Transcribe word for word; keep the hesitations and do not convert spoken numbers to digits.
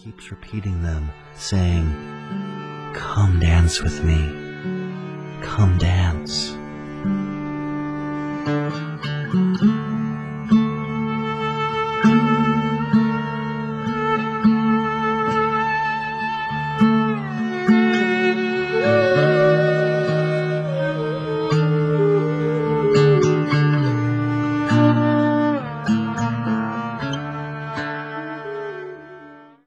keeps repeating them, saying, "Come dance with me. Come dance."